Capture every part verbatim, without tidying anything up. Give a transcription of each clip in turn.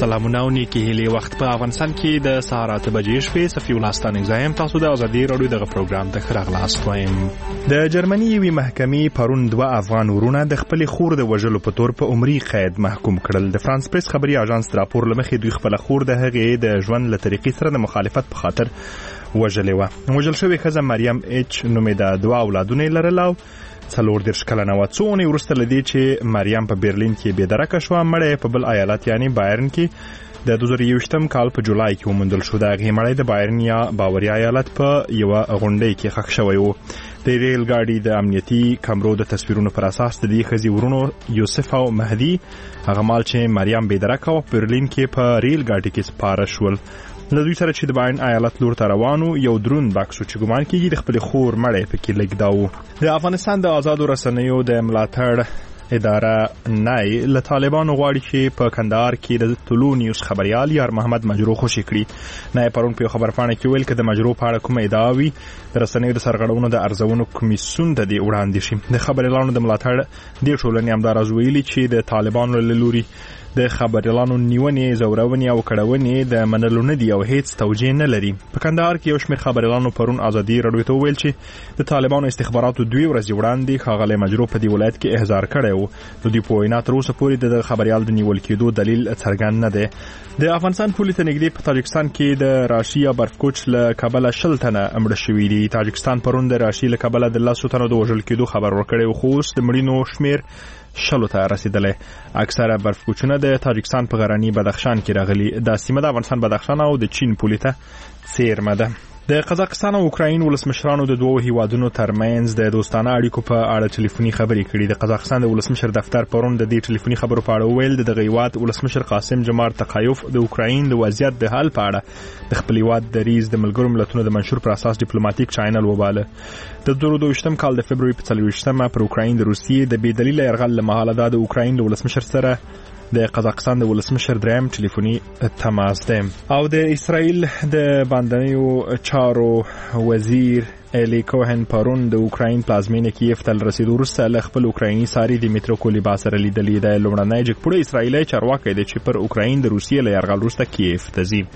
سلامونه او نیکی هیلې. وخت په افغانستان کې د سهار اته بجې شپې صفي ولستان اگزایم تاسو د ازادي رادیو دغه پروګرام ته خراغلاست وایم. د جرمني یوې محکمې پرون دوه افغان ورونه د خپل خور د وژلو په تور په عمري قید محکوم کړل. د فرانس پریس خبري اژانس راپور لمخې دوی خپل خور د هغې د ژوند له طریقې سره د مخالفت په خاطر وژلې و. وژل شوې ښځه مریم ایچ نومېده، دوه اولادونه یې لرل او څلور دېرش کلنه وه. څو اونۍ وروسته له دې چې مریم په برلین کې بېدرکه شوه، مړی یې په بل ایالت یعنې بایرن کې د دوه زره یوویشتم کال په جولای کې وموندل شو. د هغې مړی د بایرن یا باوریا ایالت په یوه غونډۍ کې ښخ شوی و. د ریل ګاډي د امنیتي کمرو د تصویرونو پر اساس د دې ښځې ورونو یوسف او مهدي هغه مال چې مریم بېدرکه وه په برلین کې په ریل ګاډي کې سپاره شول. له دوی سره چې د بایرن ایالت لور ته روانو یو درون بکس چې ګمان کېږي د خپلې خور مړی پکې لږداوه. د افغانستان د آزادو رسنیو د ملاتړ اداره نای له طالبانو غواړي چې په کندهار کې د طلوع نیوز خبریال یار محمد مجروح خوشي کړي. نای پرون په خبرپاڼه کې ویل چې د مجروح په اړه کومه ادعا وي د رسنیو د سرغړونو د ارزونو کمیسیون ته دې وړاندې شي. د خبریالانو د ملاتړ دې ټولنې همداراز ویلي چې د طالبانو له لوري د خبریالانو نیونې، زورونې او کړونې د منلو نه دي او هیڅ توجیه نه لري. په کندهار کې یو شمېر خبریالانو پرون ازادي رادیو ته وویل چې د طالبانو استخباراتو دوی ورځې وړاندې ښاغلی مجروح په دې ولایت کې احضار کړی و. د دوی په وینا تر اوسه پورې د خبریال د نیول کېدو دلیل څرګند نه دی. د افغانستان پولې ته نږدې په تاجکستان کې د راشي یا برفکوچ له کبله شل تنه مړه شوي دي. تاجکستان پرون د راشي له کبله د لسو تنو د وژل کېدو خبر ورکړی و، خو اوس د مړینو شمېر شلو ته رسیدلی. اکثره برفکوچونه د تاجکستان په غرني بدخشان کې راغلي. دا سیمه د افغانستان بدخشان او د چین پولې ته څیرمه ده. د قزاقستان او اوکراین ولسمشرانو د دوو هیوادونو ترمنځ د دوستانه اړیکو په اړه ټلیفوني خبرې کړي. د قزاقستان د ولسمشر دفتر پرون د دې ټلیفوني خبرو په اړه وویل د دغه هیواد ولسمشر قاسم جمار تقایف د اوکراین د وضعیت د حل په اړه د خپل هیواد دریځ د ملګرو ملتونو د منشور پر اساس ډیپلوماټیک چینل وباله. د دوه زره دوه کال د فبروري په څلوېښتمه پر اوکراین د روسیې د بې دلیله یرغل له مهاله د اوکراین د ولسمشر سره د قزاقستان د ولسمشر دریم ټلیفوني تماس دی. او د اسرائیل د باندنیو چارو وزیر الی کوهن پرون د اوکراین پلازمینه کیف ته رسیدو وروسته له خپل اوکرایني ساري دیمیترو کولیبا سره لیدلي. د لومړنی جګپوړی اسرائیلي چارواکی دی چې پر اوکراین د روسیې له یرغل وروسته کیف ته ځي.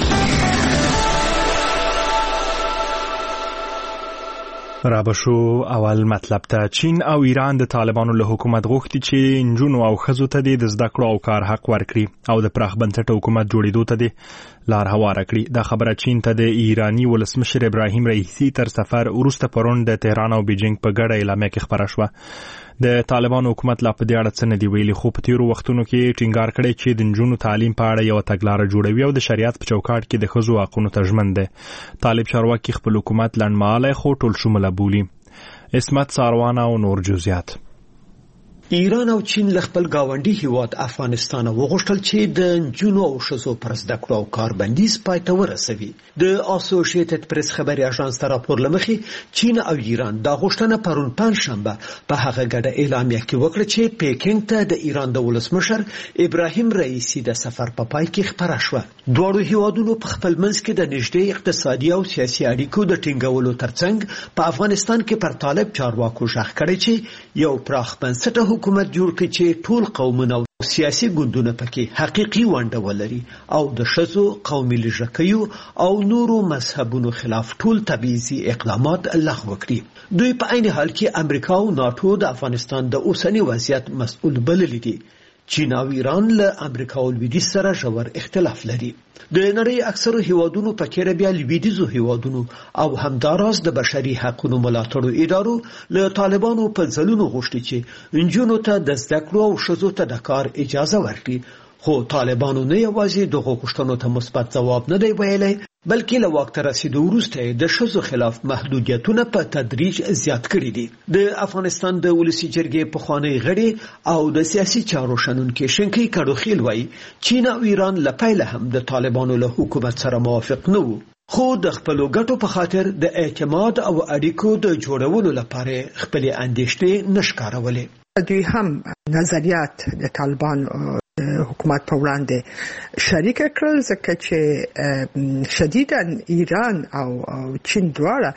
رابشو اول مطلب ته. چین او ایران د طالبانو له حکومت غوښتي چې نجونو او ښځو ته د زده کړو او کار حق ورکړي او د پراخ بنسټه حکومت جوړېدو ته د لار هواره کړي. دا خبره چین ته د ایرانی ولسمشر ابراهیم رئیسی تر سفر وروسته پرون د تهران او بیجینګ په ګډه اعلامیه کې خبره شوه. د طالبانو حکومت لا په دې اړه څه نه دی ویلي، خو په تیرو وختونو کې ټینګار کړی چې د نجونو تعلیم په اړه یو تګلاره جوړوي او د شریعت په چوکاټ کې د ښځو حقونو ته ژمن دی. طالب چارواکي خپل حکومت لنډمهالی خو ټول شموله بولي. اسمت ساروانه او نور جزئیات. ایران او چین له خپل گاونډي هیواد افغانستان وغوښتل چې د نجونو او ښځو پر زده کړو او کار بندیز پای ته ورسوي. د اسوسییټډ پریس خبري اژانس راپور لمخې چین او ایران دا غوښتنه پرون پنځشنبه په هغه ګډه اعلامیه کې وکړه چې پیکینګ ته د ایران د ولسمشر ابراهیم رئیسی د سفر په پای کې خبره شوه. دواړو هیوادونو په خپل منځ کې د نږدې اقتصادي او سیاسي اړیکو د ټینګولو ترڅنګ په افغانستان کې پر طالب چارواکو ژغ کړی چې یو پراخ بنسټه حکومت جوړ کړي چې ټول قومونه او سیاسي ګوندونه پکې حقيقي ونډه ولري او د ښځو، قومي لږکیو او نورو مذهبونو خلاف ټول تبعیضي اقدامات لغوه کړي. دوی په عین حال کې امریکا او ناتو د افغانستان د اوسنی وضعیت مسؤل بللي دي. چین او ایران له امریکا او لویدیځ سره ژور اختلاف لري. د نړۍ اکثرو هیوادونو په کې بیا لویدیځو هیوادونو او همداراز د بشري حقوقو ملاتړو ادارو له طالبانو په ځلونو غوښتي چې نجونو ته د زده کړو او ښځو ته د کار اجازه ورکړي. خو طالبانو نه یوازې دغه غوښتنو ته مثبت ځواب نه دی ویلی، بلکې له واک ته رسیدو وروسته د ښځو خلاف محدودیتونه په تدریج زیات کړي دي. د افغانستان د ولسی جرګې پخوانی غړي او د سیاسي چارو شنونکي شنکی کډوخیل وایي چین او ایران له پیله هم د طالبانو له حکومت سره موافق نه وو، خو د خپلو ګټو په خاطر د اعتماد او اړیکو د جوړولو لپاره خپل اندېښنې نشکارولې. دوی هم نظریات د طالبانو حکومت په وړاندې شریک کړل ځکه چې شدیداً ایران او چین دواړه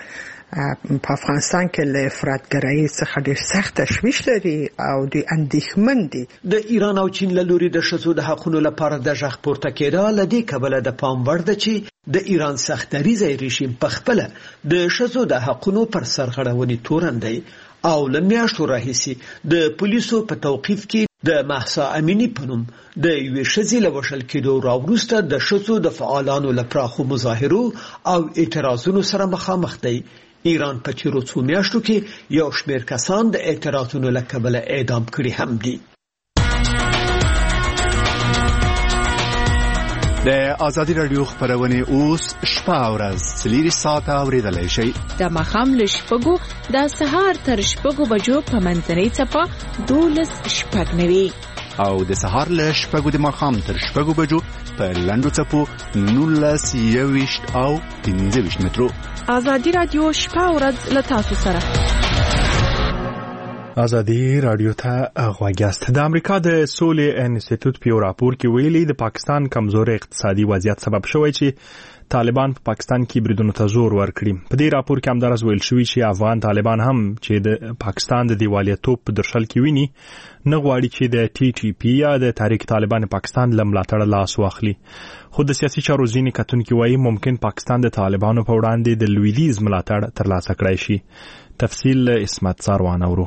په افغانستان کې له افراطګرایي څخه ډېر سخت تشویش لري او د اندېښمن دي. د ایران او چین له لوري د ښځو د حقونو لپاره د غږ پورته کېدا له دې کبله د پام وړ ده چې د ایران سختدریځه رژیم په خپله د ښځو د حقونو پر سرغړونې تورن دی او له میاشتو راهیسې د پولیسو په توقیف کې د مهسا امینی په نوم د یوې ښځې له وژل کېدو راوروسته د ښځو د فعالانو له پراخو مظاهرو او اعتراضونو سره مخامخ دی. ایران په تیرو څو میاشتو کې یو شمېر کسان د اعتراضونو له کبله اعدام کړي هم دي. د آزادي رادیو خبرونه اوس شپه ورځ څلور ساعته اوریدلای شئ. د ماښام له شپږو د سهار تر شپږو بجو په منځنۍ څپه دولس شپږ نوي او د سهار له شپږو د ماښام تر شپږو بجو په لنډو څپو نولس یوویشت او پنځه ویشت مترو. آزادي رادیو شپه ورځ له تاسو سره. آزادي رادیو ته غواګاست. د امریکا د سولې انسټیټیوټ په راپور کې ویلي د پاکستان کمزوري اقتصادي وضعیت سبب شوی چې طالبان په پاکستان کې بریدونو ته زور ورکړي. په دې راپور کې همدارس ویل شوی چې افغان طالبان هم چې د پاکستان د دیوالیتوب په درشل کې ویني نه غواړي چې د ټي ټي پی یا د تحریک طالبان پاکستان لملاتړ لاس واخلي. خو د سیاسي چارو ځینې کتونکي وایي ممکن پاکستان د طالبانو په وړاندې د لویدیز ملاتړ ترلاسه کړی شي. تفصیل اسمت ساروان اورو.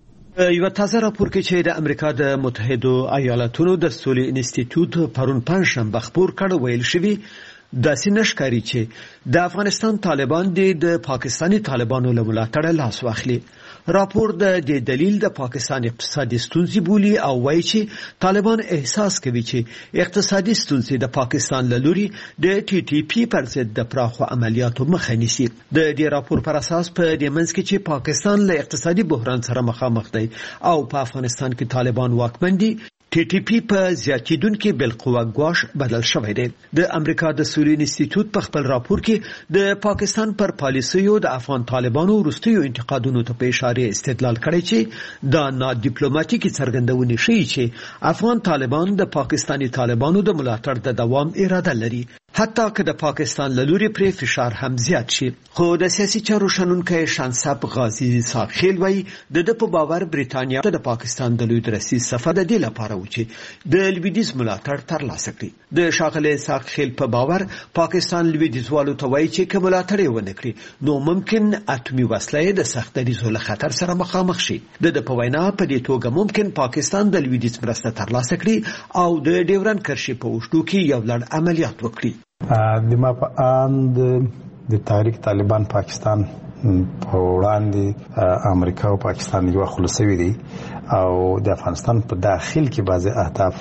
یو تازه راپور کې چې د امریکا د متحدو ایالاتونو د سولې انسټیټیوټ پرون پنځشنبه خبر کړ ویل شوی داسې نشکاري چې د افغانستان طالبان د پاکستانی طالبانو له ملاتړ لاس واخلي. راپور د دې دلیل د پاکستان اقتصادي ستونزې بولي او وایي چې طالبان احساس کوي چې اقتصادي ستونزې د پاکستان له لوري د ټي ټي پی پر ضد د پراخو عملیاتو مخه نیسي. د دې راپور پر اساس په دې منځ کې چې پاکستان له اقتصادي بحران سره مخامخ دی او په افغانستان کې طالبان واکمن دي، ټي ټي پی په زیاتیدونکو بالقوه ګواښ بدل شوی دی. د امریکا د سولې انسټیټیوټ په خپل راپور کې د پاکستان پر پالیسیو د افغان طالبانو وروستیو انتقادونو ته په اشاره استدلال کړی چې دا نا ډیپلوماټیکي څرګندونه ښیي چې افغان طالبان د پاکستانی طالبانو د ملاتړ د دوام اراده لري، حتی که د پاکستان له لوري پرې فشار هم زیات شي. خو د سیاسي چارو شنونکی شانصب غازی ساقخیل وایي د د په باور بریتانیا ته د پاکستان د لوی درسي سفر د دې لپاره و چې د لویدیز ملاتړ ترلاسه کړي. د شاغله ساقخیل په باور پاکستان لویدیزوالو ته وایي چې که ملاتړ یې ونه کړي نو ممکن اتومي وسله د سختدریزو له خطر سره مخامخ شي. د د په وینا په دې توګه ممکن پاکستان د لویدیز مرسته ترلاسه کړي او د ډیورن کرښې په اوږدو کې یو لړ عملیات وکړي. د ما په اند د تحریک طالبان پاکستان په وړاندې امریکا او پاکستان یو خلاصوي دي او د افغانستان په داخل کې بعضي اهداف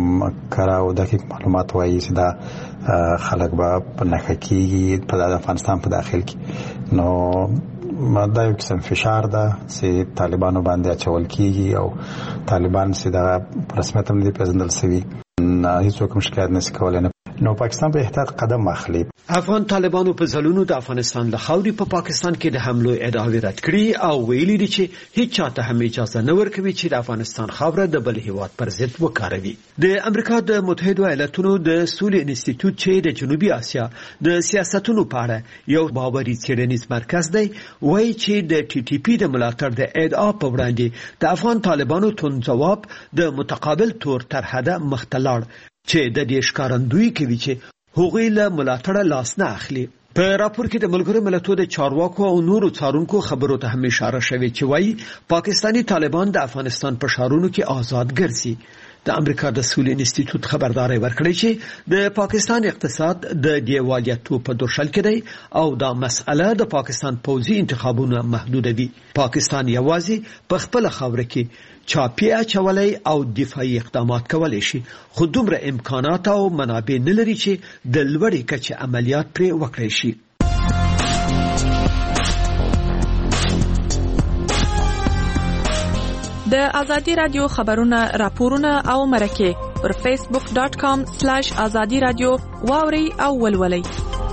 کړه او دقیق معلومات وایي چې دا خلک به په نخښه کېږي په افغانستان په داخل کې. نو دا یو قسم فشار ده چې طالبانو باندې اچول کېږي او طالبان چې دا په رسمیت هم دي پیژندل شوي نه هیڅوک هم شکایت نشي کولی. نو پاکستان په احتیاط قدم اخلي. افغان طالبانو په ځلونو د افغانستان له خاورې په پاکستان کې د حملو ادعاوې رد کړي او ویلي دي چې هیڅ چاته هم اجازه نه ورکوي چې د افغانستان خاوره د بل هیواد پر ضد وکاروي. د امریکا د متحدو ایالاتونو د سولې انسټیټیوټ چې د جنوبي اسیا د سیاستونو په اړه یو باوري څېړنیز مرکز دی وایي چې د ټي ټي پی د ملاتړ د ادعا په وړاندې د افغان طالبانو توند ځواب د متقابل تور تر حده مخته لاړ چې د دې ښکارندویي کوي چې هغوی له ملاتړه لاس نه اخلي. په راپور کې د ملګرو ملتونو د چارواکو او نورو څارونکو خبرو ته هم اشاره شوې چې وایي پاکستانی طالبان د افغانستان په ښارونو کې آزاد ګرځي. د امریکا د سولې انسټیټیوټ خبرداري ورکړی چې د پاکستان اقتصاد د دیوالیتوب په درشل کې دی او دا مسأله د پاکستان پوځي انتخابونو محدودوي. پاکستان یوازې په خپل خاوره کې چاپی اچولای او دفاعي اقدامات کولای شي، خو دومره امکانات او منابع نه لري چې د لوړې کچې عملیات پرې وکړي شي. د آزادي رادیو خبرونه، راپورونه او مرکه پر فیسبوک ډاٹ کام سلیش آزادي رادیو واوري او ولولئ.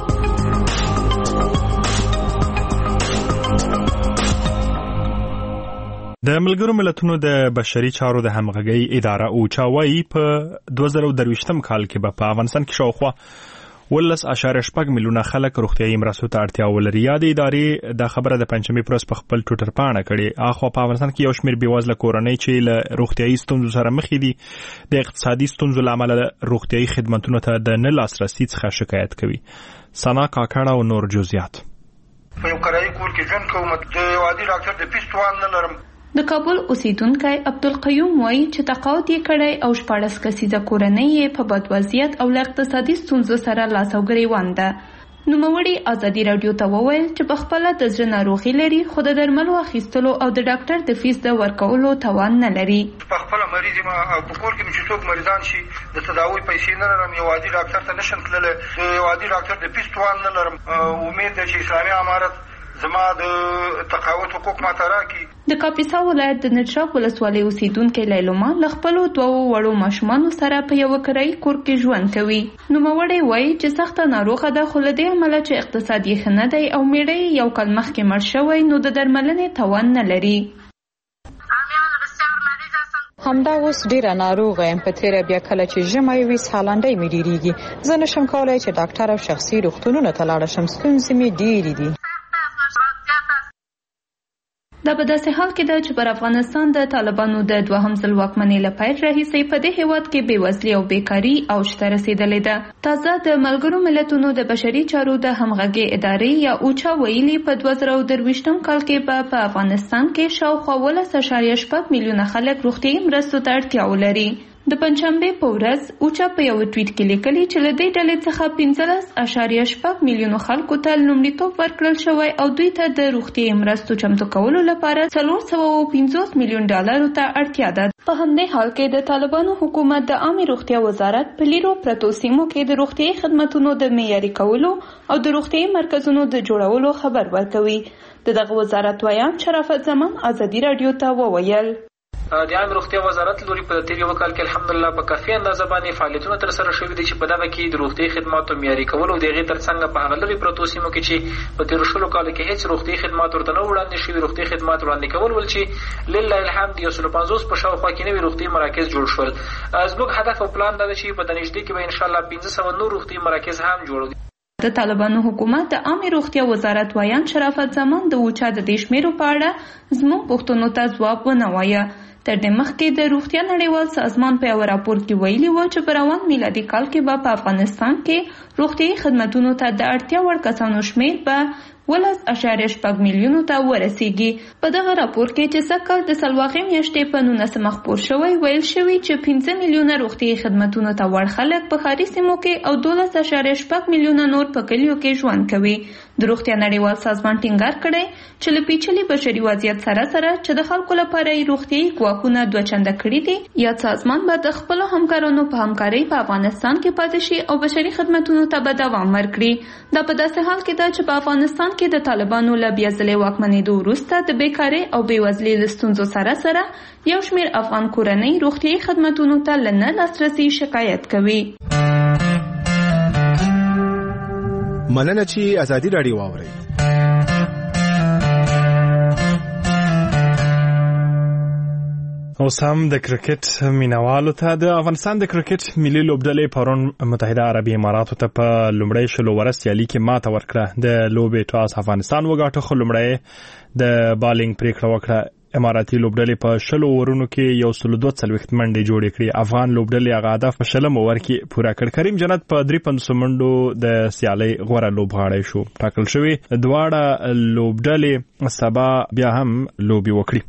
د ملګرو ملتونو د بشري چارو د همغږۍ اداره اوچا وايي په دوه زره درویشتم کال کې به په افغانستان کې شاوخوا ولس اشاره شپږ میلیونه خلک روغتیايي مرستو ته اړتیا ولري. یادې ادارې د خبره د پنځمې پر ورځ په خپل ټویټر پاڼه کړې. اخو په افغانستان کې یو شمېر بېوزله کورنۍ چې له روغتیايي ستونزو سره مخ دي د اقتصادي ستونزو له امله روغتیايي خدماتو ته د نه لاسرسي څخه شکایت کوي. سنا کاکړه او نور جزئیات. په یو کرایي کور کې ژوند کوم، د یو عادي ډاکټر د فیس توان نه لرم. د کابل اوسیدونکی عبدالقیوم وایي چې تقاعد یې کړی او شپاړس کسیزه کورنۍ یې په بد وضعیت او له اقتصادي ستونزو سره لاس او ګریوان ده. نوموړي ازادي راډیو ته وویل چې په خپله د زړه ناروغي لري خو د درملو اخیستلو او د ډاکټر د فیس د ورکولو توان نه لري. په خپله مریض یم او په کور کې مې چې څوک مریضان شي د تداوۍ پیسې نه لرم، یو عادي ډاکټر ته نشم تللی، د یو عادي ډاکټر د فیس توان نه لرم. امید ده چې اسلامي امارت زما د تقاعد حقوق ماته راکړي. د کاپیسا ولایت د نټراب ولسوالۍ اوسیدونکې لیلوما له خپلو دوو وړو ماشومانو سره په یوه کرایي کور کې ژوند کوي. نوموړی وایي چې سخته ناروغه ده خو له دې امله چې اقتصاد یې ښه نه دی او میړه یې یو کال مخکې مړ شوی نو د درملنې توان نه لري. همدا اوس ډیره ناروغه یم، په تیره بیا کله چې ژمی وي سالنډۍ مې ډیریږي، زه نشم کولی چې ډاکټر او شخصي روغتونونو ته لاړه شم، ستونزې مې ډیرې دي. دا په داسې حال کې ده چې پر افغانستان د طالبانو د دوهم ځل واکمنۍ له پیل راهیسې په دې هیواد کې بېوزلي او بیکاري اوج ته رسېدلې ده. تازه د ملګرو ملتونو د بشري چارو د همغږۍ ادارې یا اوچا ویلي په دوه زره درویشتم کال کې به په افغانستان کې شاوخوا ولس اعشاریه شپږ میلیونه خلک روغتیايي مرستو ته اړتیا ولري. د پنځشنبې په ورځ اوچا په یو ټویټ کې لیکلي چې له دې ډلې څخه پنځلس اعشاریه شپږ میلیونو خلکو ته لومړیتوب ورکړل شوی او دوی ته د روغتیايي مرستو چمتو کولو لپاره څلور سوه او پنځوس میلیون ډالرو ته اړتیا ده. په همدې حال کې د طالبانو حکومت د عامه روغتیا وزارت په لیرو پرتو سیمو کې د روغتیايي خدماتو د معیاري کولو او د روغتیايي مرکزونو د جوړولو خبر ورکوي. د دغه وزارت ویان شرافت زمان ازادي راډیو ته وویل د عامه روغتیا وزارت لوري په تیر یو کال کې الحمدلله په کافي اندازه باندې فعالیتونه تر سره شوي دي چې په دغه کې د روغتیايي خدماتو معیاري کول او د هغې ترڅنګ په هغه لرې پرتو سیمو کې چې په تېرو شلو کالو کې هېڅ روغتیايي خدمات ورته نه وړاندې شوي روغتیايي خدمات وړاندې کول ول چې لله الحمد یو سلو پنځوس په شاوخوا کې نوي روغتیايي مراکز جوړ شول. زموږ هدف او پلان دا ده چې په دنږدې کې به انشاءالله پنځه سوه نور روغتیايي مراکز هم جوړو. د طالبانو حکومت د عامه روغتیا وزارت ویان شرافت زمان د اوچا د دې شمیرو په اړه زموږ پوښتنو ته ځواب ونه وایه. تر دې مخکې د روغتیا نړیوال سازمان په یو راپور کې ویلي و چې په روان میلادي کال کې به په افغانستان کې روغتیايي خدماتو ته د اړتیا وړ کسانو شمیر به ولس اعشاریه شپږ میلیونو ته ورسیږي. په دغه راپور کې چې سږ د سلواغې میاشتې په نولسمه خپور شوی ویل شوي چې پنځه میلیونه روغتیايي خدماتو ته وړ خلک په ښاري سیمو کې او دولس اعشاریه شپږ میلیونه نور په کلیو کې ژوند کوي. د روغتیا نړیوال سازمان ټینګار کړی چې له پیچلي بشري وضعیت سره سره چې د خلکو لپاره یې روغتیايي ګواښونه دوه چنده کړي دي، یا سازمان به د خپلو همکارانو په همکارۍ په افغانستان کې پاتې شي او بشري خدمتونو ته به دوام ورکړي. دا په داسې حال کې ده چې په افغانستان کې د طالبانو له بیا ځلې واکمنېدو وروسته د بیکارۍ او بېوزلۍ له ستونزو سره سره یو شمېر افغان کورنۍ روغتیايي خدمتونو ته له نه لاسرسي شکایت کوي. مننه چې ازادي راډیو واورئ. اوس هم د کرکټ مینوالو ته د افغانستان د کرکټ ملي لوبډلې پرون متحده عربي اماراتو ته په لومړۍ شلو ورځ سیالي کې ماته ورکړه. د لوبې ټاس افغانستان وګاټه خو لومړی د بالینګ پریکړه وکړه. اماراتي لوبډلې په شلو اورونو کې یو سل دوه څلوېښت منډې جوړې کړې. افغان لوبډلې هغه هدف په شلم اوور کې پوره کړ. کریم جنت په درې پنځوس منډو د سیالۍ غوره لوبغاړی شو. ټاکل شوي دواړه لوبډلې سبا بیا هم لوبې وکړي.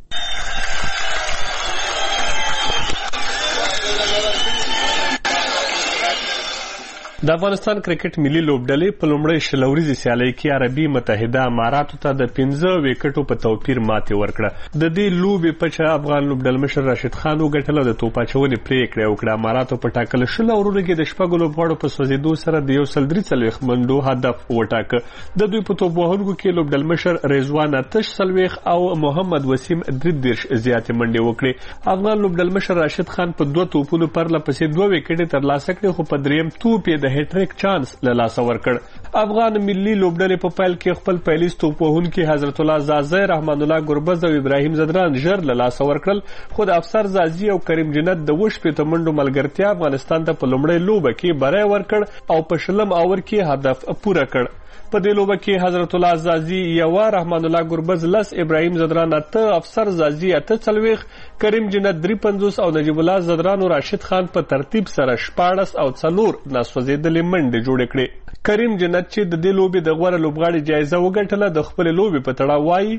د افغانستان کرکټ ملي لوبډلې په لومړۍ شل ورځې سیالۍ کې عربي متحده اماراتو ته د پنځه وکټو په توپیر ماتې ورکړه. د دې لوبې په چا افغان لوبډلمشر راشد خان وګټله، د توپ اچونې پریکړه وکړه. اماراتو په ټاکل شل اورونو کې د شپږو لوبغاړو په سوځېدو سره د یو سل درې څلوېښت منډو هدف وټاکه. د دوی په توپ وهونکو کې لوبډلمشر رضوان اتش څلوېښت او محمد وسیم درې دېرش زیاتې منډې وکړې. افغان لوبډلمشر راشد خان په دوه توپونو پرله پسې دوه وکټې ترلاسه کړې، خو په دریم توپ یې د هټریک چانس له لاسه ورکړ. افغان ملي لوبډلې په پیل کې خپل پیلیز توپوهونکي حضرت الله زازی، رحمان الله ګربز او ابراهیم زدران ژر له لاسه ورکړل، خو د افسر زازی او کریم جنت د اووه شپېته منډو ملګرتیا افغانستان ته په لومړۍ لوبه کې بری ورکړ او په شلم اوور کې هدف پوره کړ. په دې لوبه کې حضرت الله زازی یوه، رحمان الله ګربز لس، ابراهیم زدران اته، افسر زازی اته څلوېښت، کریم جنت درې پنځوس او نجیب الله زدران او راشد خان په ترتیب سره شپاړس او څلور ناسوځېدلې منډې جوړې کړې. کریم جنت چې د دې لوبې د غوره لوبغاړي جایزه وګټله د خپلې لوبې په تړاو وایي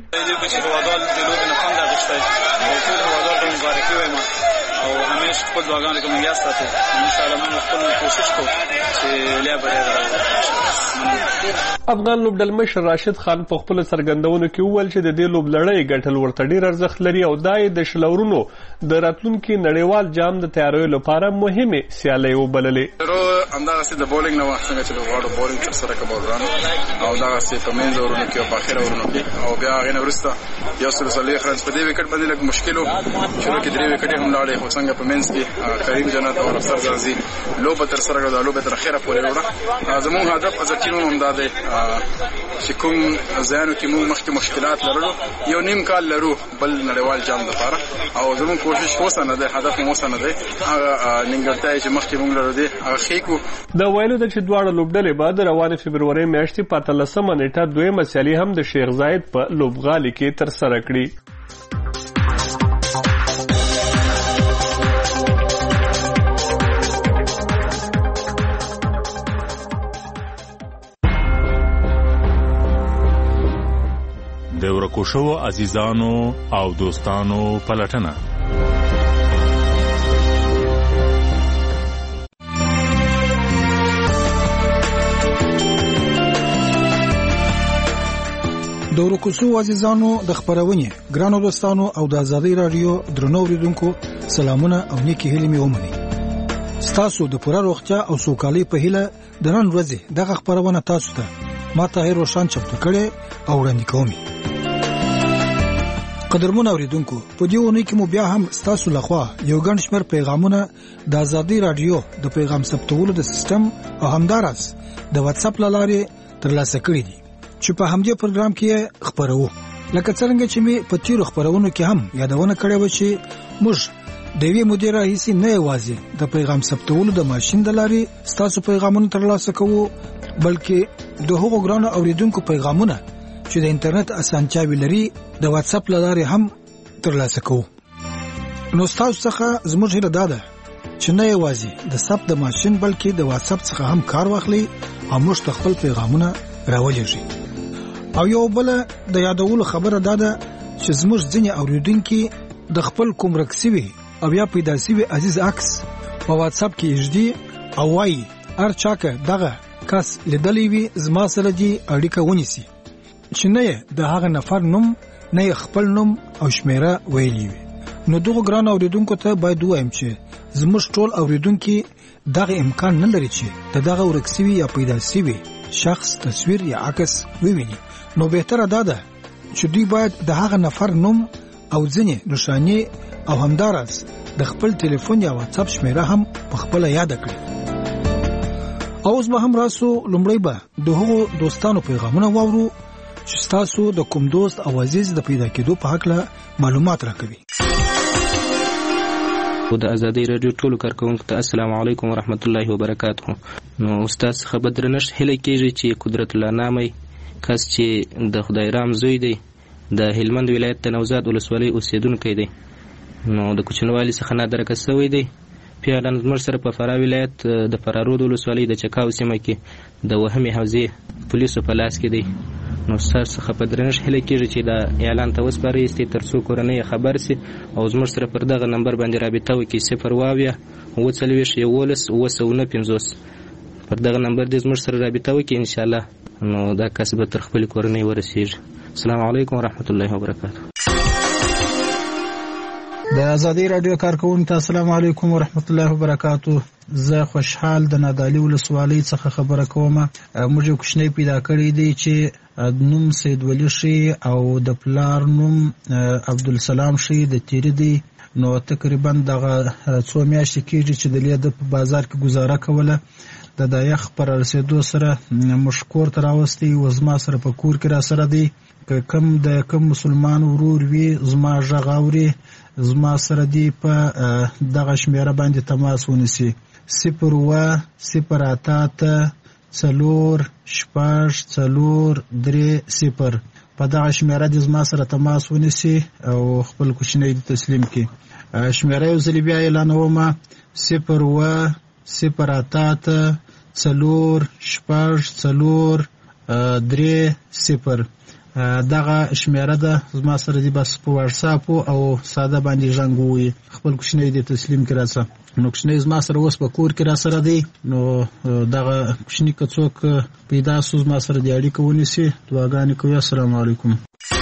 او همیشه خپل ځواګانو کې موږ یاستو ان شاء الله موږ خپل کوشش کوو چې لیا بری. افغان لوبډل مشر راشد خان په خپل څرګندونو کې وویل چې د دې لوبلړۍ ګټل ورته ډېر ارزښت لري او دا یې د شلورونو د راتلونکي نړیوال جام د تیاریو لپاره مهمې سیالۍ وبللې. همدغسې د بولینګ نه وخت څنګه چې لوبغاړو بولینګ ترسره کړه بازرانو او دغسې په منځ اورونو کې او په اخره اورونو کې او بیا هغې نه وروسته یو سل څلوېښت رنز په دې وکټ باندې لږ مشکل و. شروع کې درې وکټې هم لاړې خو څنګه په منځ کې کریم جنت او افسر زازي لوبه ترسره کړه. دا لوبه تر اخره پورې وړه. زموږ هدف از ټیم هم دا دی چې کوم ځایانو کې موږ مخکې مشکلات لرلو یو نیم کال لرو بل نړیوال جام دپاره او زموږ کوشش اوسه نه دی، هدف هم اوسه نه دی. هغه نیمګړتیاوې چې مخکې موږ لرو دی هغه ښې کړو. دا ویلو ده چې دواړه لوبډلې به د روانې فبرورۍ میاشتې په اتلسمه نېټه دویمه سیالي هم د شیخ زاید په لوبغالي کې ترسره کړي. د ورکو شوو عزیزانو او دوستانو پلټنه. د ورکوسو عزیزانو د خبرونې ګرانو دوستانو او د آزادۍ رادیو درنو اوریدونکو سلامونه او نیکی هیلې مې ومني. ستاسو د پوره روغتیا او سوکالۍ په هیله د نن ورځې دغه خبرونه تاسو ته ما طاهر روشن چمتو کړې او وړاندې کوم. قدرمن اوریدونکو په دې ونې کې مو بیا هم ستاسو لخوا یو ګڼ شمېر پیغامونه د آزادۍ رادیو د پیغام ثبتولو د سیستم او همدارس د واتس اپ لارې ترلاسه کړي دي چې په همدې پروګرام کې خبرو. لکه څنګه چې می په تیرو خبرونو کې هم یادونه کړې و چې موږ د وی مدیر رئیس نه یوازې د پیغام ثبتولو د ماشين د لارې ستاسو پیغامونه ترلاسه کوو بلکې د هغو ګرانو اوریدونکو پیغامونه چې د انټرنیټ اسانتیاوې لري د واتس اپ لارې هم ترلاسه کوو. نو تاسو څخه زموږ هیله ده چې نه یوازې د ثبت د ماشين بلکې د واتس اپ څخه هم کار واخلي او موږ خپل پیغامونه راولېږي. او یو بل د یادولو خبره ده چې زموږ ځینې اوریدونکي د خپل کوم رکسوي او یا پیدا سوي عزیز عکس په واتس اپ کې اجدي او وايي هر چاکه دغه کس لیدلی وي زما سره دي اړیکه ونیسي چې نه د هغه نفر نوم نه خپل نوم او شمیره ویلی وي. نو دغه ګران اوریدونکو ته باید وایم چې زموږ ټول اوریدونکي دغه امکان نه لري چې د دغه ورکسوي یا پیدا سوي شخص تصویر یا عکس وویني. نو بهتره ده چې دوی باید د هغه نفر نوم او ځینې نشانی او همدارس د خپل ټلیفون یا واتس اپ شمیره هم په خپل یاد کړي. اوس به هم راسو لومړی به د هغو دوستانو پیغامونه واورو چې تاسو د کوم دوست او عزیز د پیدا کېدو په حق له معلومات راکوي. د آزادۍ رادیو ټولو کارکونکو ته السلام علیکم ورحمت الله وبرکاته. نو استاد څخه به درنښت هیله کېږي چې قدرت الله نامي کس چې د خدای رام زوی دی د هلمند ولایت د نوزاد ولسوالۍ اوسیدونکی دی نو د کوچنوالي څخه نادرکه شوی دی. پیاله زموږ سره په فراه ولایت د فرارود ولسوالۍ د چکاو سیمه کې د وهمي حوزې پولیسو په لاس کې دی. نو ستاسو څخه په درنښت هیله کېږي چې دا اعلان ته وسپارئ تر څو کورنۍ خبر سي او زموږ سره پر دغه نمبر باندې رابطه وکړي صفر اویا اووه څلوېښت یولس اووه سوه نه پنځوس پر دغه نمبر دې زموږ سره رابطه وکړي ان شاء الله نو دا کس به تر خپل کورنۍ ورسیږي. السلام علیکم ورحمت الله وبرکاته. د آزادۍ رادیو کارکونکو ته السلام علیکم ورحمت الله وبرکاته. زه خوشحال د نادعلي ولسوالۍ څخه خبره کوم. موږ یو کوچنی پیدا کړی دی چې نوم سید ولی شي او د پلار نوم عبدالسلام شي د تیری دی نو تقریبا دغه څو میاشتې کېږي چې د لیده په بازار کې گزاره کوله. د د یخ پر رسیدو سره مشکور تر اوستي وزما سره په کور کې را سره دی که کم د کم مسلمان ورور وی زما ژغاوري زما سره دی په دغه شمیره باندې تماس ونیسي صفر و صفر اته څلور شپږ څلور درې صفر په دغه شمیره د زما سره تماس ونیسي او خپل کوچنی تسلیم کړي. شمیره یو ځل بیا اعلانوم صفر و صفر اته څلور شپږ څلور درې صفر. دغه شمیره ده زما سره دی بس په واتس اپ او ساده باندې ژوندوي خپل کوچنی د تسلیم کړه څه نو کوچنی زما سره اوس په کور کې را سره دی نو دغه کوچنی کڅوک پیدا سوز ما سره دی اړیکه ونیسي. دعاګانې کوي. السلام علیکم.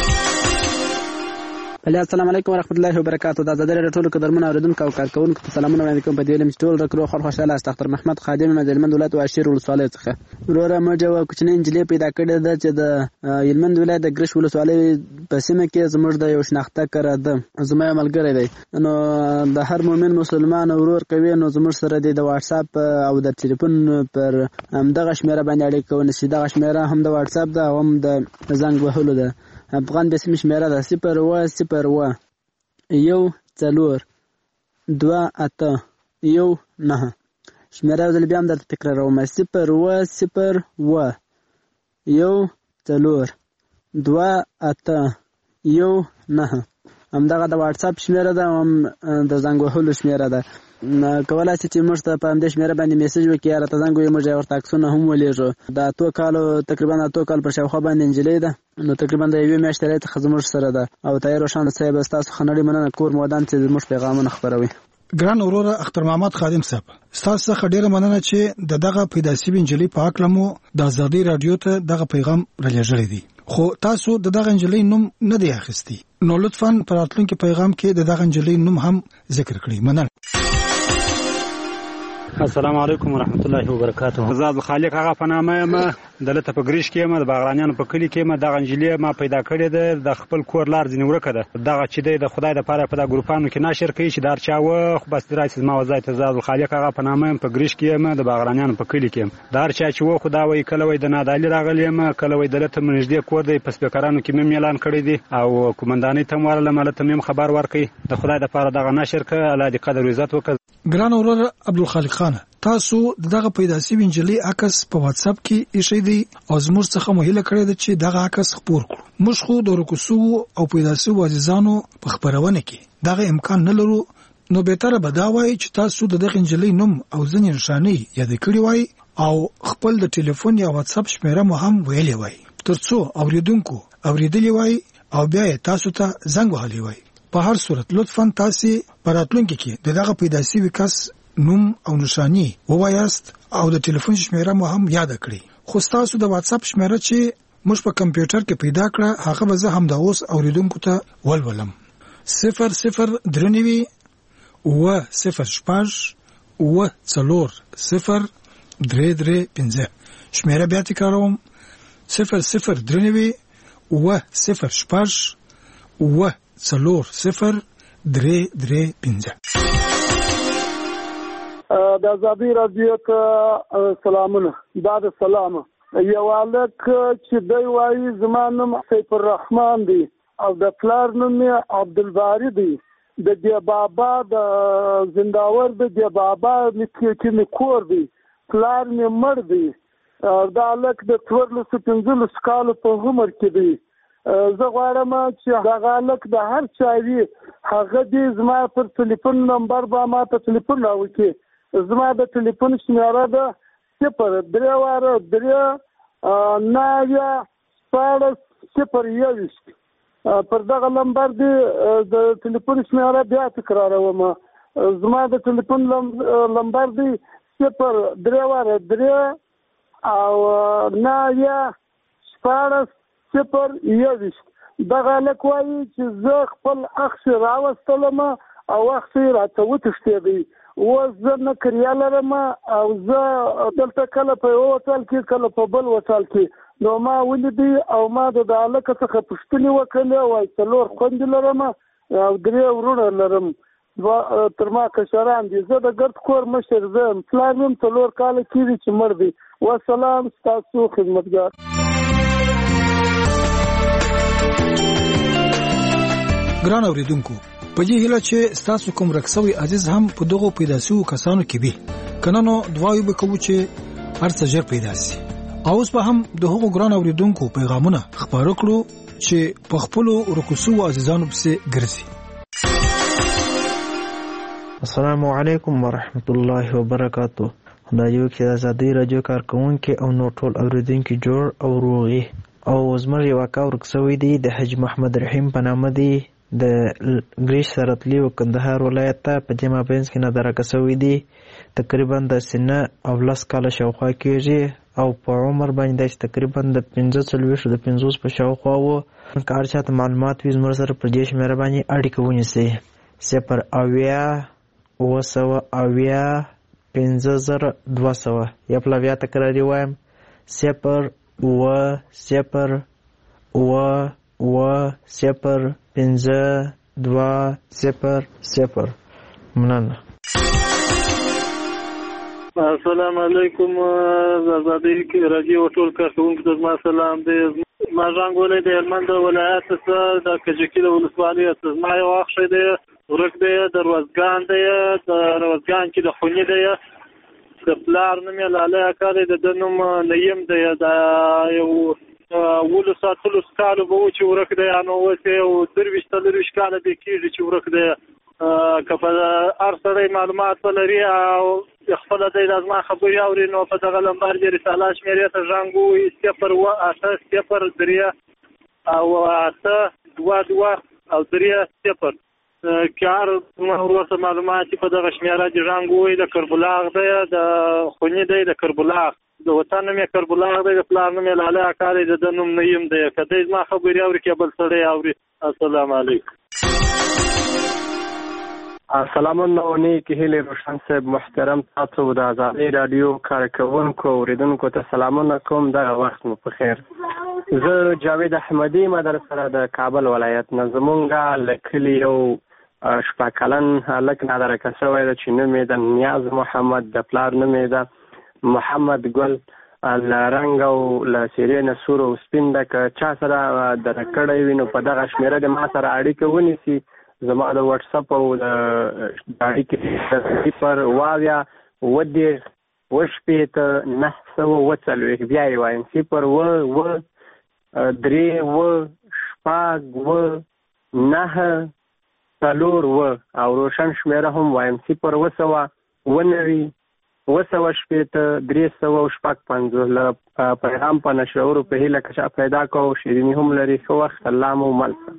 السلام علیکم ورحمۃ اللہ وبرکاتہ. دا زدر ټول قدرمن اوریدونکو او کارکونکو ته سلامونه وړاندې کوم په دې لم ټول رکرو خو خوشاله است. ډاکټر محمد خادم مدلمند ولایت او اشیر ولسوالۍ څخه وروره مجه کوچنی انجلې پیدا کړې ده چې د یلمند ولایت د ګرش ولسوالۍ په سیمه کې زموږ د یو شناخته کړه ده زما ملګری دی نو د هر مؤمن مسلمان ورور کوي نو زموږ سره د واتس اپ او د ټلیفون پر همدغه شمیره باندې اړیکه ونیسي. دغه شمیره هم د واتس اپ ده هم د زنګ وهلو ده. افغان د سیمه شمیره ده صفر و صفر و یو څلور دوه اته یو نه. شمیره ځل بیا هم درته تکراروم صفر و صفر و یو څلور دوه اته یو نه. همدغه د واتس اپ شمیره ده هم د زنګ وهلو شمیره ده. کولای شي چې موږ ته په همدې شمیره باندې میسج وکړي یا راته زنګ ووهي موږ ورته عکسونه هم ولېږو. د اتو کالو تقریبا اتو کال پر شاوخوا باندې نجلۍ ده نو تقریبا د یوې میاشتې راهیسې څخه زموږ سره ده او طاهر روښانه صاحب ستاسو ښه نړۍ مننه کور مودان چې زموږ پیغامونه خپروي. ګران وروره اختر محمد خادم صاحب ستاسو څخه ډیره مننه چې د دغه پیدا شوی نجلۍ په حق لمو د آزادۍ رادیو ته دغه پیغام رالېږلی دی خو تاسو د دغه نجلۍ نوم نه دی اخیستی نو لطفاً په راتلونکي پیغام کې د دغه نجلۍ نوم هم ذکر کړئ. مننه. السلام علیکم ورحمت الله وبرکاته. زاد خالق هغه پنامه ما دلته په ګریش کې ما د باغرانیانو په کلی کې ما د انجلې ما پیدا کړې ده د خپل کور لار ځنی ورکه ده دغه چې د خدای د پاره په د ګروپانو کې ناشر کوي چې دار چا و خو بس درایسز ما وځای ته زاد خالق هغه پنامه په ګریش کې ما د باغرانیانو په کلی کې دار چا چې و خدا وای کله وای د نادالي راغلی ما کله وای دلته منځدې کور دی په سپیکرانو کې مې اعلان کړی دی او کومندانۍ ته مورله ملته مې خبر ورکړي د خدای د پاره دغه ناشر ک الله دې قدر عزت وکړي. ګران اورور عبدالخالق خان تاسو دغه پیدا شوی انجلۍ عکس په واتس اپ کې ایښی دی او زموږ څخه مهله کړی دی چې دغه عکس خپور کړو. موږ خو د رکوسو او پیدا شوی عزیزانو په خبرونه کې دغه امکان نه لرو نو به تر به دا وایي چې تاسو دغه انجلۍ نوم او ځنې نشانه یاد کړی وای او خپل د ټلیفون یا واتس اپ شمیره مو هم ویلې وای ترڅو اوریدونکو اوریدلی وای او بیا تاسو ته زنګ وهلی وای. په هر صورت لطفاً تاسو پراتلونکو کې دغه پیدا شوی کس نوم او نشانی ووایاست او د ټلیفون شمیره مو هم یاد کړئ. خو تاسو د واتس اپ شمیره چې موږ په کمپیوټر کې پیدا کړه هغه به زه هم د اوس اوریدونکو ته ولولم. صفر صفر درنوي و صفر شپږ و څلور صفر درې درې پنځه. شمیره بیا تکراروم صفر صفر درنوي و صفر شپږ و څلور صفر درې درې پنځه. د آزادۍ رادیو ته سلامونه. دا د سلام یو الک چې دی وایي زما نوم سیف الرحمن دی او د پلار نوم یې عبدالباری دی د دې بابا د زنداور د دې بابا چې می کور دی پلار مې مړ دی دا الک د څوارلسو پنځلسو کالو په عمر کې دی. زه غواړم چې هغه الک د هر چا وي هغه دې زما پر ټلیفون نمبر به ما ته ټلیفون راوکړي. زما د ټلیفون شمیره ده صفر درې واره درې نوي شپاړس صفر یوویشت. پر دغه نمبر دې د ټلیفون شمیره بیا تکراروم. زما د ټلیفون نمبر دی صفر درې واره درې او نوي شپاړس صفر یوویشت. دغه هلک وایي چې زه خپل اخ راوستلم او اخ راته وتښتېدی اوس زه نه کریا لرم او زه دلته کله په یو هوټل کې کله په بل هوټل کې نو ما ولیدی او ما د هلک څخه پوښتنې وکړلې وایي څلور خویندې لرم او درې وروڼه لرم دوه تر ما کشران دي. زه د ګرد کور مشر زم، پلار مې څلور کاله کېږي چې مړ دی. والسلام، ستاسو خدمتګار. ګران اوریدونکو، په دې هیله چې ستاسو کوم رکسوي عزیز هم په دغه پیدا شوو کسانو کې وي، کنه نو دعا وکړو چې هر څه ژر پیدا شي. او اوس به هم د هغو ګران اوریدونکو پیغامونه خبرو کړو چې په خپل رکسو عزیزانو پسې ګرځي. السلام علیکم ورحمت الله وبرکاتہ. خدای یو کې آزادۍ رادیو کارکونکو او نو ټول اوریدونکو جوړ او روغي. او زموږ یو کاور کسوي دی د حج محمد رحیم په نامه دی د ګریش سرتلی او کندهار ولایت ته په جمع بینس کې نظر کسوي دی. تقریبا د سنه او لاس کال شاوخوا کېږي او په عمر باندې تقریبا د پنځه څلوېښت د پنځوس په شاوخوا وو. کار چاته معلومات وي زموږ سره په دې شمیره باندې اړیکه ونیسئ. صفر اویا اوه سوه اویا پنځه زره دوه سوه. یا په بیا تکراري وایم، صفر اوه صفر اوه اوه صفر پنځه دوه صفر صفر. مننه. السلام علیکم. آزادۍ رادیو ټول کارکونکو ته زما سلام دی. ما ژغورلی د هلمند ولایت څخه د کجکي د ولسوالۍ څخه. زما یو اخښی دی ورک دی، د روزګان دی، د روزګان کې د خوني دی. د پلار نوم یې لالی اکا دی، د ده نوم نیم دی. دا یو اوولس اتلس کالو به و چې ورک دی، نو اوس یې یو درویشت څلرویشت کاله دی کېږي چې ورک دی. که په هر سړی معلومات ولري او خپله دی د زما خبرې اوري، نو په دغه لمبر د رساله شمېرې ته زنګ ووهي صفر اوه اته صفر درې او اته دوه دوه او درې صفر. که هر ورته معلومات په دغه شمېره دې زنګ ووهي. د کربلاغ دی، د خوني دی، د کربلاغ د وطن نوم یې کربلاغ دی، د پلار نوم یې لالی اکا دی، د ده نوم نیم دی. که دی زما خبرې اوري که بل سړی اوري. السلام علیکم. سلامونه او نیکې هیلې روشن صاحب محترم، تاسو د آزادۍ راډیو کارکونکو اوریدونکو ته سلامونه کوم. دغه وخت مو په خیر. زه جاوید احمدي یم در سره د کابل ولایت نه. زمونږ له کلي یو شپږ کلن هلک نادرکه شوی ده چې نوم یې د نیاز محمد، د پلار نوم یې ده محمد ګل. له رنګ او له څېرې نه سور او سپین ده. که چا سره دره کړی وي نو په دغه شمېره د ما سره اړیکه ونیسي. زما د واټساپ او د اړیکې صفر اویا اوه دېرش اوه شپېته نهه سوه اوه څلوېښت. بیا یې وایم صفر اوه اوه درې اوه شپږ اوه نهه څلور اوه. او روشن شمېره هم وایم صفر اوه سوه اوه نوي اوه سوه شپېته درې سوه او شپږ پنځوس. له پیغام په نشرولو په هیله که چا پیدا کوو شیریني هم لري. ښه وخت. الله مو مل شه.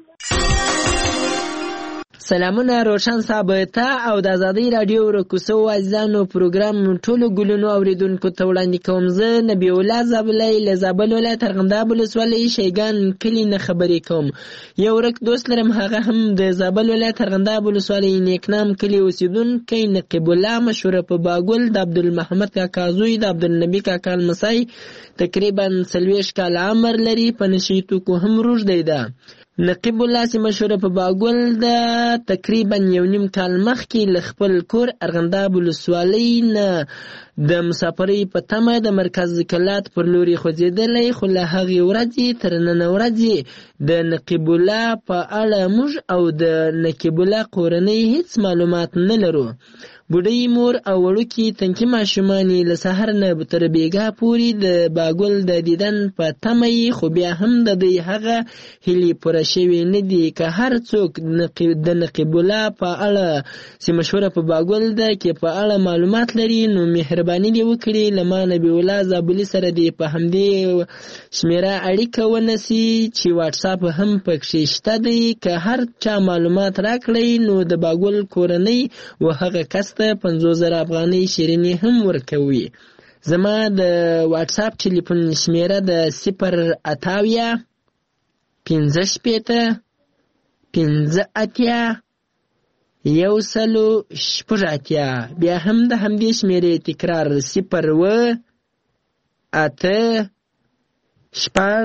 سلامونه روشن صاحب ته او د آزادۍ راډیو رکوسو عزیزانو پروګرام ټولو ګلونو اوریدونکو ته وړاندې کوم. زه نبی الله زابلی له زابل ولایت ارغنداب ولسوالۍ شیګان کلي نه خبرې کوم. یو ورک دوست لرم، هغه هم د زابل ولایت ارغنداب ولسوالۍ نیکنام کلي اوسیدونکی نقیب الله مشهوره په باګل د عبدالمحمد کاکا زوی د عبدالنبي کاکا لمسی. تقریبا څلوېښت کاله عمر لري، په نشي توکو هم روږدی ده. نقیب الله چې مشهوره په باګل ده تقریبا یو نیم کال مخکې له خپل کور ارغنداب ولسوالۍ نه د مسافرۍ په تمه د مرکز کلات پر لوري خوځېدلی، خو له هغې ورځې تر نن ورځې د نقیب الله په اړه موږ او د نقیب الله کورنۍ هیڅ معلومات نه لرو. بوډۍ مور او وړوکي تنکي ماشومان یې له سهار نه تر بېګا پورې د باګل د دیدن په تمه یې، خو بیا هم د دوی هغه هیلې پوره شوې نه دي. که هر څوک د نقیب الله په اړه چې مشهوره په باګل ده کې په اړه معلومات لري نو مهرباني دې وکړي له ما نبي الله زابلي سره دې په همدې شمېره اړیکه ونیسي چې واټساپ هم پکښې شته دی. که هر چا معلومات راکړی نو د باګل کورنۍ و هغه کس پنځوس زره افغانۍ شیریني هم ورکوي. زما د واټساپ ټلیفون شمېره د صفر اتاویا پنځه شپېته پنځه اتیا یو سلو شپږ اتیا. بیا هم د همدې شمېرې تکرار صفر اوه اته شپږ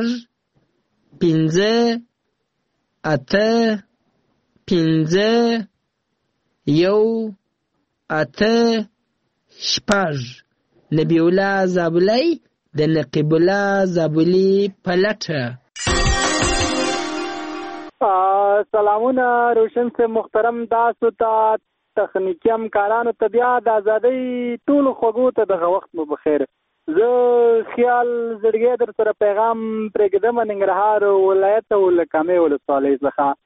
پنځه اته پنځه یو اته شپږ نبی الله زابلی د نقیب الله زابلی پلټه. سلامونه روشن سے محترم تاسو ته تخنیکی همکارانو ته بیا د ازادۍ ټولو خوږو ته دغه وخت مو بخیر. زه خیال زړګی در سره پیغام پرېږدم ننګرهار ولایت او له کامې ولسوالۍ څخه.